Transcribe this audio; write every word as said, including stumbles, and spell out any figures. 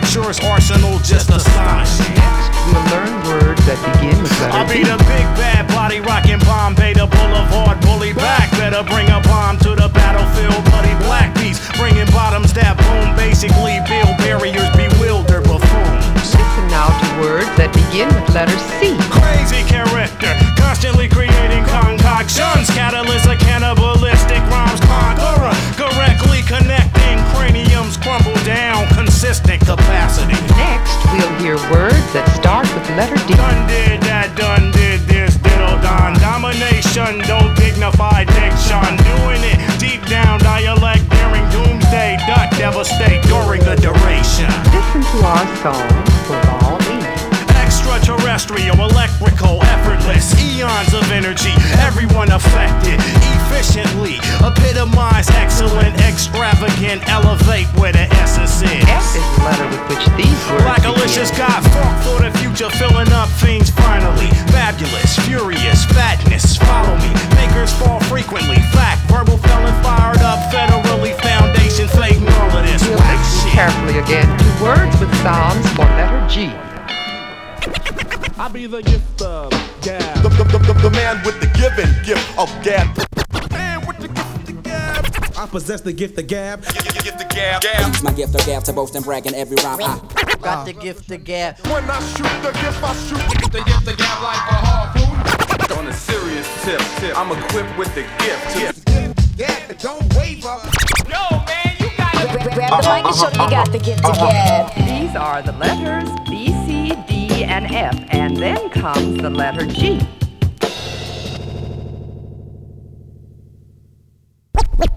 Punisher's arsenal just astonishing. We'll learn words that begin with letter I'll be D. the big bad body rockin' Bombay, the boulevard bully back. Better bring a bomb to the battlefield, bloody black beast. Bringing bottoms that boom, basically build barriers, bewilder buffoons. Listen now to words that begin with letter C. Crazy character, constantly creating concoctions. Catalyst of cannibalistic rhymes, conqueror. Correctly connecting craniums, crumble down, consistent capacity. Next, we'll hear words that start with letter D. Done did that, done did this, diddle don. Domination, don't dignify diction. Doing it deep down, dialect, daring doomsday, duck, devastate during the duration. Listen to our song for all E. Extraterrestrial, electrical, effortless, eons of energy, everyone affected, efficiently, epitomize, excellent, extravagant, elevate where the essence is. F is the letter with which these words Like Alicia's begin. got funk for the future, filling up fiends finally. Fabulous, furious, fatness, follow me. Makers fall frequently, fact, verbal felon fired up, federally, foundation, fake, all of this We'll whack listen shit. carefully again to words with sounds for letter G. I be the gift of gab. The, the, the, the, the man with the given gift of gab. Man with the gift of gab. I possess the gift of gab. Gift of gab. Gab. Use my gift of gab to boast and brag in every rhyme. I Got the gift of gab. When I shoot the gift, I shoot The gift of gab like a harpoon. On a serious tip, tip, I'm equipped with the gift. gift. Yeah, don't waver. Yo, man, you got it. Grab the mic and show them you got the gift of gab. These are the letters B, C, D, and F, and then comes the letter G.